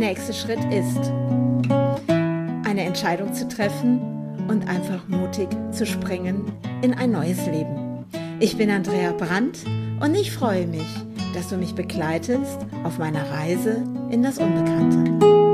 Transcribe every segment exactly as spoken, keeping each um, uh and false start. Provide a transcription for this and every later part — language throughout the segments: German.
nächste Schritt ist, eine Entscheidung zu treffen und einfach mutig zu springen in ein neues Leben. Ich bin Andrea Brandt und ich freue mich, dass du mich begleitest auf meiner Reise in das Unbekannte.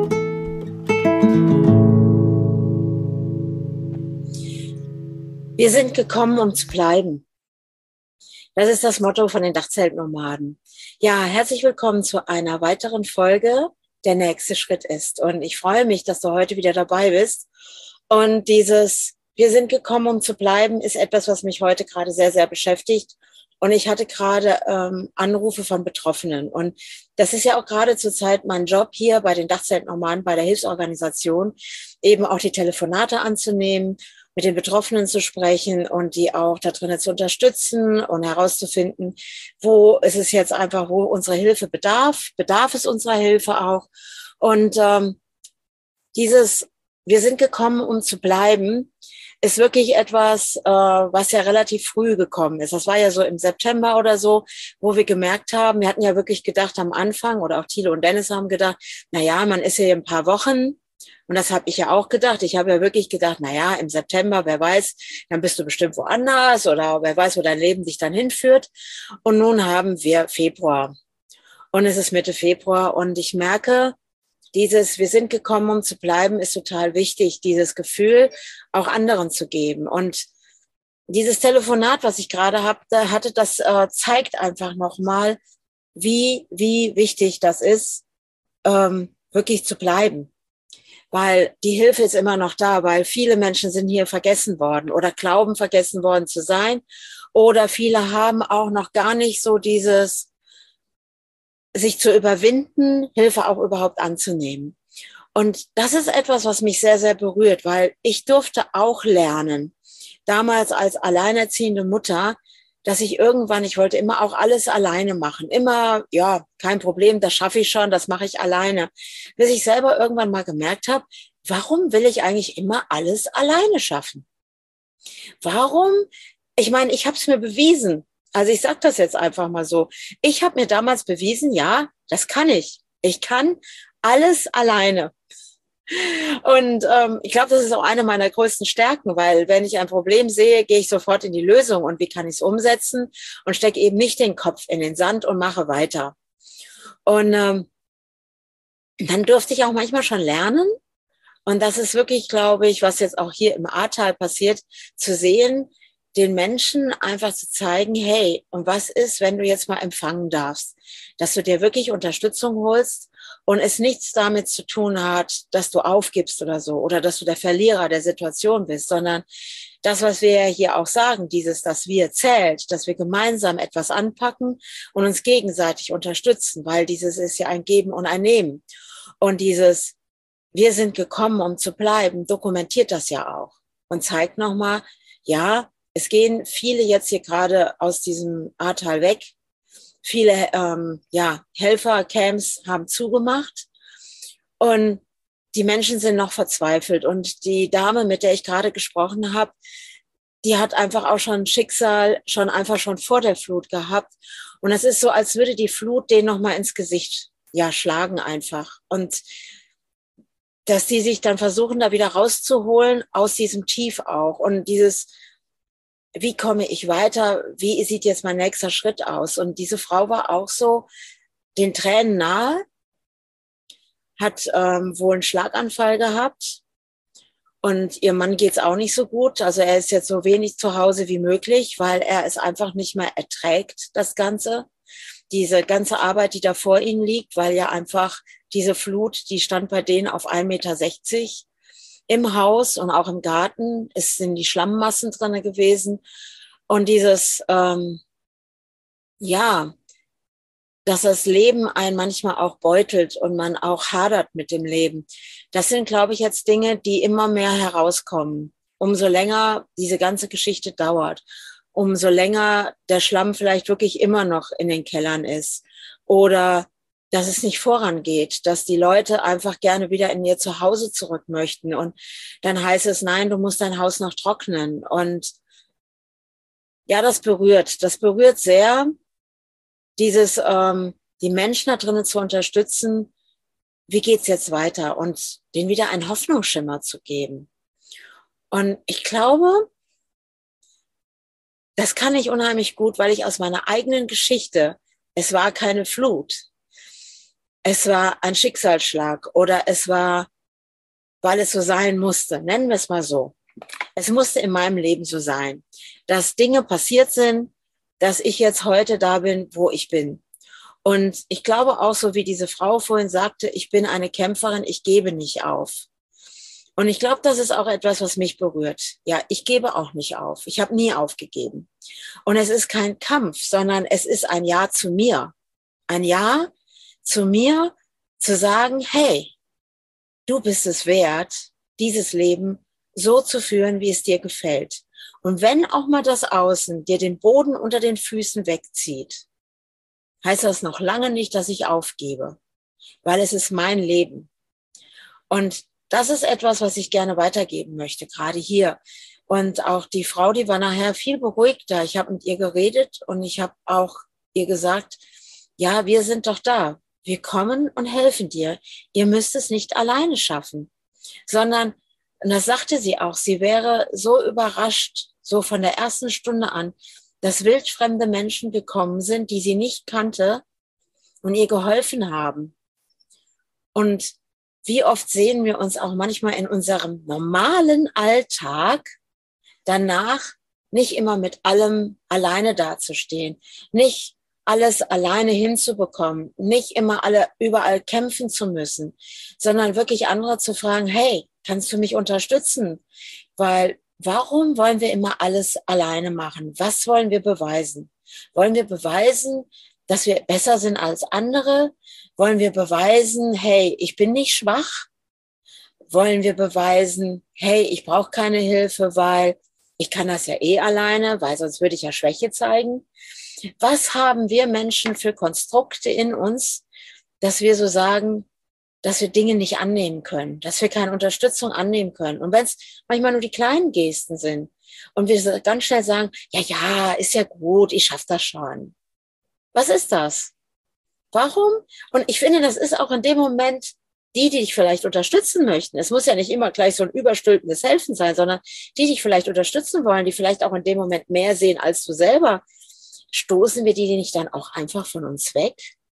Wir sind gekommen, um zu bleiben. Das ist das Motto von den Dachzeltnomaden. Ja, herzlich willkommen zu einer weiteren Folge. Der nächste Schritt ist. Und ich freue mich, dass du heute wieder dabei bist. Und dieses Wir sind gekommen, um zu bleiben, ist etwas, was mich heute gerade sehr, sehr beschäftigt. Und ich hatte gerade ähm, Anrufe von Betroffenen. Und das ist ja auch gerade zurzeit mein Job hier bei den Dachzeltnomaden, bei der Hilfsorganisation, eben auch die Telefonate anzunehmen, mit den Betroffenen zu sprechen und die auch da drinnen zu unterstützen und herauszufinden, wo ist es jetzt einfach, wo unsere Hilfe bedarf, bedarf es unserer Hilfe auch. Und ähm, dieses, wir sind gekommen, um zu bleiben, ist wirklich etwas, äh, was ja relativ früh gekommen ist. Das war ja so im September oder so, wo wir gemerkt haben, wir hatten ja wirklich gedacht am Anfang, oder auch Thilo und Dennis haben gedacht, na ja, man ist hier ein paar Wochen. Und das habe ich ja auch gedacht. Ich habe ja wirklich gedacht, na ja, im September, wer weiß, dann bist du bestimmt woanders oder wer weiß, wo dein Leben dich dann hinführt. Und nun haben wir Februar. Und es ist Mitte Februar und ich merke, dieses wir sind gekommen, um zu bleiben, ist total wichtig, dieses Gefühl auch anderen zu geben. Und dieses Telefonat, was ich gerade hab, da hatte, das äh, zeigt einfach nochmal, wie, wie wichtig das ist, ähm, wirklich zu bleiben. Weil die Hilfe ist immer noch da, weil viele Menschen sind hier vergessen worden oder glauben, vergessen worden zu sein. Oder viele haben auch noch gar nicht so dieses, sich zu überwinden, Hilfe auch überhaupt anzunehmen. Und das ist etwas, was mich sehr, sehr berührt, weil ich durfte auch lernen, damals als alleinerziehende Mutter, dass ich irgendwann, ich wollte immer auch alles alleine machen. Immer, ja, kein Problem, das schaffe ich schon, das mache ich alleine. Bis ich selber irgendwann mal gemerkt habe, warum will ich eigentlich immer alles alleine schaffen? Warum? Ich meine, ich habe es mir bewiesen. Also ich sage das jetzt einfach mal so. Ich habe mir damals bewiesen, ja, das kann ich. Ich kann alles alleine. Und ähm, ich glaube, das ist auch eine meiner größten Stärken, weil wenn ich ein Problem sehe, gehe ich sofort in die Lösung und wie kann ich es umsetzen und stecke eben nicht den Kopf in den Sand und mache weiter. Und ähm, dann durfte ich auch manchmal schon lernen und das ist wirklich, glaube ich, was jetzt auch hier im Ahrtal passiert, zu sehen, den Menschen einfach zu zeigen, hey, und was ist, wenn du jetzt mal empfangen darfst, dass du dir wirklich Unterstützung holst und es nichts damit zu tun hat, dass du aufgibst oder so oder dass du der Verlierer der Situation bist, sondern das, was wir ja hier auch sagen, dieses, dass wir zählt, dass wir gemeinsam etwas anpacken und uns gegenseitig unterstützen, weil dieses ist ja ein Geben und ein Nehmen. Und dieses, wir sind gekommen, um zu bleiben, dokumentiert das ja auch und zeigt nochmal, ja, es gehen viele jetzt hier gerade aus diesem Ahrtal weg. Viele ähm, ja, Helfercamps haben zugemacht und die Menschen sind noch verzweifelt. Und die Dame, mit der ich gerade gesprochen habe, die hat einfach auch schon ein Schicksal schon einfach schon vor der Flut gehabt. Und es ist so, als würde die Flut den nochmal ins Gesicht ja, schlagen einfach. Und dass die sich dann versuchen, da wieder rauszuholen aus diesem Tief auch. Und dieses wie komme ich weiter, wie sieht jetzt mein nächster Schritt aus? Und diese Frau war auch so den Tränen nahe, hat ähm, wohl einen Schlaganfall gehabt und ihr Mann geht's auch nicht so gut. Also er ist jetzt so wenig zu Hause wie möglich, weil er es einfach nicht mehr erträgt, das Ganze. Diese ganze Arbeit, die da vor ihnen liegt, weil ja einfach diese Flut, die stand bei denen auf ein Meter sechzig. Im Haus und auch im Garten. Es sind die Schlammmassen drin gewesen. Und dieses, ähm, ja, dass das Leben einen manchmal auch beutelt und man auch hadert mit dem Leben. Das sind, glaube ich, jetzt Dinge, die immer mehr herauskommen. Umso länger diese ganze Geschichte dauert, umso länger der Schlamm vielleicht wirklich immer noch in den Kellern ist. Oder dass es nicht vorangeht, dass die Leute einfach gerne wieder in ihr Zuhause zurück möchten. Und dann heißt es, nein, du musst dein Haus noch trocknen. Und ja, das berührt. Das berührt sehr, dieses, ähm, die Menschen da drinnen zu unterstützen, wie geht's jetzt weiter und denen wieder einen Hoffnungsschimmer zu geben. Und ich glaube, das kann ich unheimlich gut, weil ich aus meiner eigenen Geschichte, es war keine Flut, es war ein Schicksalsschlag oder es war, weil es so sein musste, nennen wir es mal so. Es musste in meinem Leben so sein, dass Dinge passiert sind, dass ich jetzt heute da bin, wo ich bin. Und ich glaube auch, so wie diese Frau vorhin sagte, ich bin eine Kämpferin, ich gebe nicht auf. Und ich glaube, das ist auch etwas, was mich berührt. Ja, ich gebe auch nicht auf. Ich habe nie aufgegeben. Und es ist kein Kampf, sondern es ist ein Ja zu mir. Ein Ja zu mir, zu sagen, hey, du bist es wert, dieses Leben so zu führen, wie es dir gefällt. Und wenn auch mal das Außen dir den Boden unter den Füßen wegzieht, heißt das noch lange nicht, dass ich aufgebe, weil es ist mein Leben. Und das ist etwas, was ich gerne weitergeben möchte, gerade hier. Und auch die Frau, die war nachher viel beruhigter. Ich habe mit ihr geredet und ich habe auch ihr gesagt, ja, wir sind doch da. Wir kommen und helfen dir. Ihr müsst es nicht alleine schaffen, sondern, und das sagte sie auch, sie wäre so überrascht, so von der ersten Stunde an, dass wildfremde Menschen gekommen sind, die sie nicht kannte und ihr geholfen haben. Und wie oft sehen wir uns auch manchmal in unserem normalen Alltag danach, nicht immer mit allem alleine dazustehen, nicht alles alleine hinzubekommen, nicht immer alle überall kämpfen zu müssen, sondern wirklich andere zu fragen, hey, kannst du mich unterstützen? Weil warum wollen wir immer alles alleine machen? Was wollen wir beweisen? Wollen wir beweisen, dass wir besser sind als andere? Wollen wir beweisen, hey, ich bin nicht schwach? Wollen wir beweisen, hey, ich brauche keine Hilfe, weil ich kann das ja eh alleine, weil sonst würde ich ja Schwäche zeigen? Was haben wir Menschen für Konstrukte in uns, dass wir so sagen, dass wir Dinge nicht annehmen können, dass wir keine Unterstützung annehmen können? Und wenn es manchmal nur die kleinen Gesten sind und wir ganz schnell sagen, ja, ja, ist ja gut, ich schaffe das schon. Was ist das? Warum? Und ich finde, das ist auch in dem Moment die, die dich vielleicht unterstützen möchten. Es muss ja nicht immer gleich so ein überstülpendes Helfen sein, sondern die, die dich vielleicht unterstützen wollen, die vielleicht auch in dem Moment mehr sehen als du selber. Stoßen wir die nicht dann auch einfach von uns weg?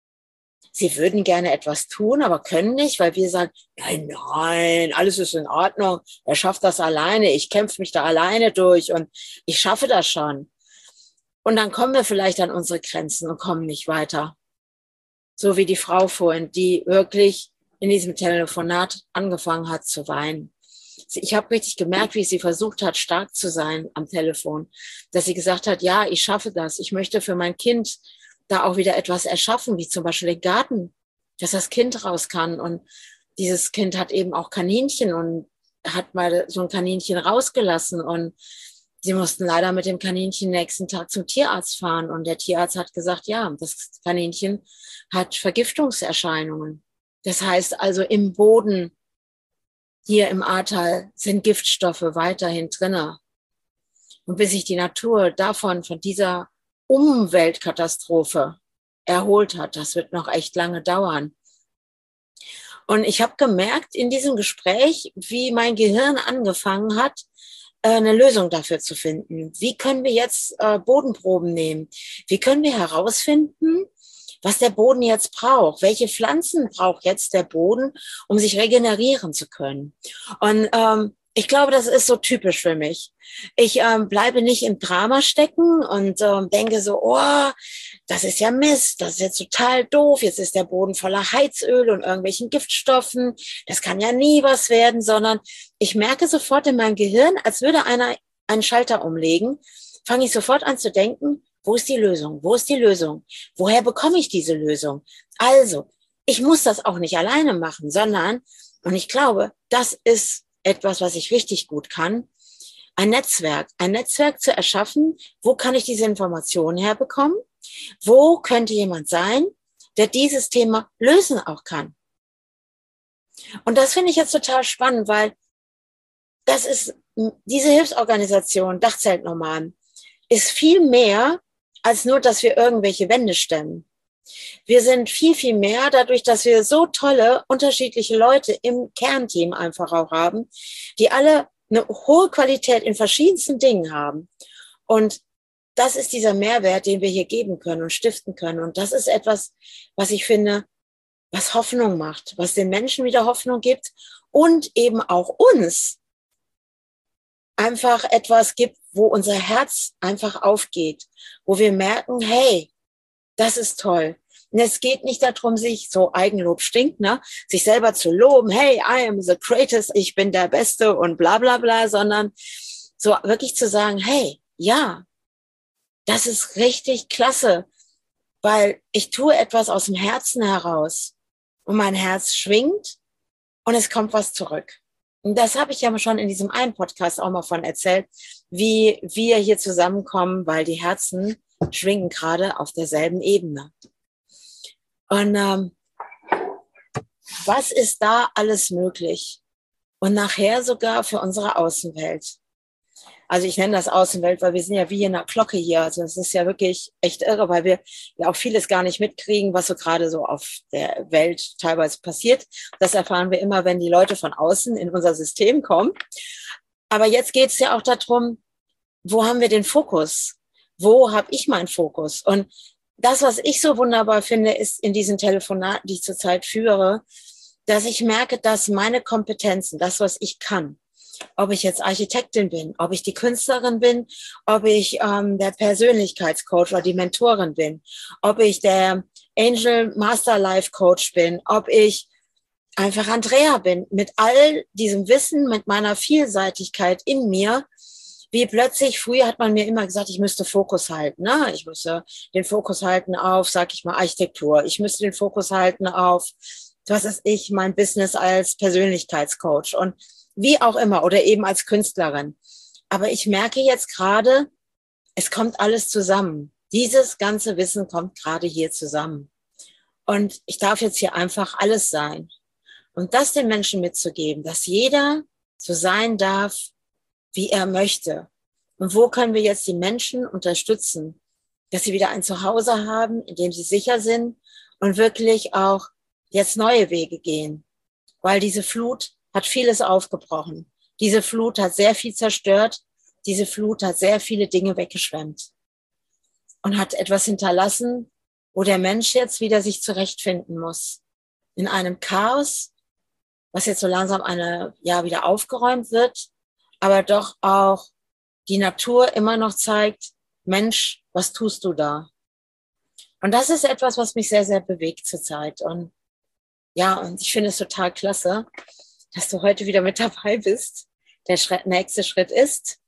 Sie würden gerne etwas tun, aber können nicht, weil wir sagen, nein, nein, alles ist in Ordnung. Er schafft das alleine. Ich kämpfe mich da alleine durch und ich schaffe das schon. Und dann kommen wir vielleicht an unsere Grenzen und kommen nicht weiter. So wie die Frau vorhin, die wirklich in diesem Telefonat angefangen hat zu weinen. Ich habe richtig gemerkt, wie sie versucht hat, stark zu sein am Telefon. Dass sie gesagt hat, ja, ich schaffe das. Ich möchte für mein Kind da auch wieder etwas erschaffen, wie zum Beispiel den Garten, dass das Kind raus kann. Und dieses Kind hat eben auch Kaninchen und hat mal so ein Kaninchen rausgelassen. Und sie mussten leider mit dem Kaninchen nächsten Tag zum Tierarzt fahren. Und der Tierarzt hat gesagt, ja, das Kaninchen hat Vergiftungserscheinungen. Das heißt also, im Boden hier im Ahrtal sind Giftstoffe weiterhin drinne. Und bis sich die Natur davon, von dieser Umweltkatastrophe erholt hat, das wird noch echt lange dauern. Und ich habe gemerkt in diesem Gespräch, wie mein Gehirn angefangen hat, eine Lösung dafür zu finden. Wie können wir jetzt äh, Bodenproben nehmen? Wie können wir herausfinden, was der Boden jetzt braucht? Welche Pflanzen braucht jetzt der Boden, um sich regenerieren zu können? Und ähm, ich glaube, das ist so typisch für mich. Ich ähm, bleibe nicht im Drama stecken und ähm, denke so, oh, das ist ja Mist, das ist jetzt total doof, jetzt ist der Boden voller Heizöl und irgendwelchen Giftstoffen, das kann ja nie was werden, sondern ich merke sofort in meinem Gehirn, als würde einer einen Schalter umlegen, fange ich sofort an zu denken, wo ist die Lösung, wo ist die Lösung, woher bekomme ich diese Lösung? Also, ich muss das auch nicht alleine machen, sondern, und ich glaube, das ist etwas, was ich richtig gut kann, ein Netzwerk, ein Netzwerk zu erschaffen, wo kann ich diese Informationen herbekommen, wo könnte jemand sein, der dieses Thema lösen auch kann. Und das finde ich jetzt total spannend, weil das ist, diese Hilfsorganisation, Dachzeltnomaden, ist viel mehr als nur, dass wir irgendwelche Wände stemmen. Wir sind viel, viel mehr dadurch, dass wir so tolle, unterschiedliche Leute im Kernteam einfach auch haben, die alle eine hohe Qualität in verschiedensten Dingen haben. Und das ist dieser Mehrwert, den wir hier geben können und stiften können. Und das ist etwas, was ich finde, was Hoffnung macht, was den Menschen wieder Hoffnung gibt und eben auch uns einfach etwas gibt, wo unser Herz einfach aufgeht, wo wir merken, hey, das ist toll. Und es geht nicht darum, sich so Eigenlob stinkt, ne, sich selber zu loben, hey, I am the greatest, ich bin der Beste und bla bla bla, sondern so wirklich zu sagen, hey, ja, das ist richtig klasse, weil ich tue etwas aus dem Herzen heraus und mein Herz schwingt und es kommt was zurück. Und das habe ich ja schon in diesem einen Podcast auch mal von erzählt, wie wir hier zusammenkommen, weil die Herzen schwingen gerade auf derselben Ebene. Und ähm, was ist da alles möglich? Und nachher sogar für unsere Außenwelt. Also ich nenne das Außenwelt, weil wir sind ja wie in einer Glocke hier. Also es ist ja wirklich echt irre, weil wir ja auch vieles gar nicht mitkriegen, was so gerade so auf der Welt teilweise passiert. Das erfahren wir immer, wenn die Leute von außen in unser System kommen. Aber jetzt geht es ja auch darum, wo haben wir den Fokus? Wo habe ich meinen Fokus? Und das, was ich so wunderbar finde, ist in diesen Telefonaten, die ich zurzeit führe, dass ich merke, dass meine Kompetenzen, das, was ich kann, ob ich jetzt Architektin bin, ob ich die Künstlerin bin, ob ich ähm, der Persönlichkeitscoach oder die Mentorin bin, ob ich der Angel Master Life Coach bin, ob ich einfach Andrea bin, mit all diesem Wissen, mit meiner Vielseitigkeit in mir, wie plötzlich, früher hat man mir immer gesagt, ich müsste Fokus halten, ne? Ich müsste den Fokus halten auf, sag ich mal, Architektur. Ich müsste den Fokus halten auf, was ist ich, mein Business als Persönlichkeitscoach und wie auch immer oder eben als Künstlerin. Aber ich merke jetzt gerade, es kommt alles zusammen. Dieses ganze Wissen kommt gerade hier zusammen. Und ich darf jetzt hier einfach alles sein. Und das den Menschen mitzugeben, dass jeder so sein darf, wie er möchte. Und wo können wir jetzt die Menschen unterstützen, dass sie wieder ein Zuhause haben, in dem sie sicher sind und wirklich auch jetzt neue Wege gehen. Weil diese Flut hat vieles aufgebrochen. Diese Flut hat sehr viel zerstört. Diese Flut hat sehr viele Dinge weggeschwemmt und hat etwas hinterlassen, wo der Mensch jetzt wieder sich zurechtfinden muss. In einem Chaos, was jetzt so langsam eine, ja, wieder aufgeräumt wird, aber doch auch die Natur immer noch zeigt, Mensch, was tust du da? Und das ist etwas, was mich sehr, sehr bewegt zurzeit. Und ja, und ich finde es total klasse, dass du heute wieder mit dabei bist. Der Schritt, nächste Schritt ist,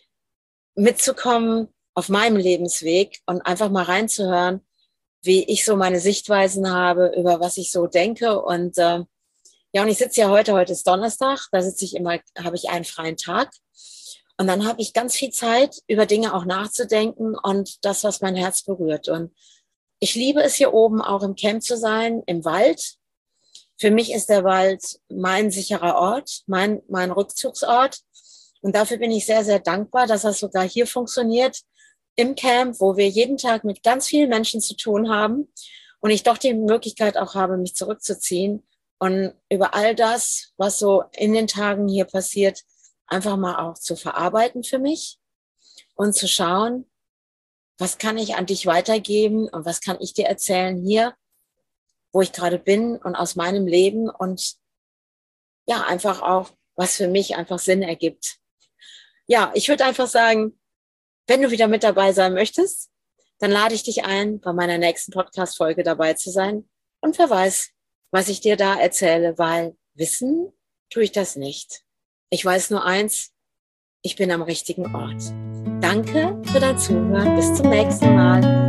mitzukommen auf meinem Lebensweg und einfach mal reinzuhören, wie ich so meine Sichtweisen habe, über was ich so denke. Und äh, ja, und ich sitze ja heute, heute ist Donnerstag, da sitze ich immer, habe ich einen freien Tag. Und dann habe ich ganz viel Zeit, über Dinge auch nachzudenken und das, was mein Herz berührt. Und ich liebe es, hier oben auch im Camp zu sein, im Wald. Für mich ist der Wald mein sicherer Ort, mein, mein Rückzugsort. Und dafür bin ich sehr, sehr dankbar, dass das sogar hier funktioniert, im Camp, wo wir jeden Tag mit ganz vielen Menschen zu tun haben und ich doch die Möglichkeit auch habe, mich zurückzuziehen und über all das, was so in den Tagen hier passiert, einfach mal auch zu verarbeiten für mich und zu schauen, was kann ich an dich weitergeben und was kann ich dir erzählen hier, wo ich gerade bin und aus meinem Leben und ja, einfach auch, was für mich einfach Sinn ergibt. Ja, ich würde einfach sagen, wenn du wieder mit dabei sein möchtest, dann lade ich dich ein, bei meiner nächsten Podcast-Folge dabei zu sein. Und wer weiß, was ich dir da erzähle, weil wissen tue ich das nicht. Ich weiß nur eins, ich bin am richtigen Ort. Danke für dein Zuhören. Bis zum nächsten Mal.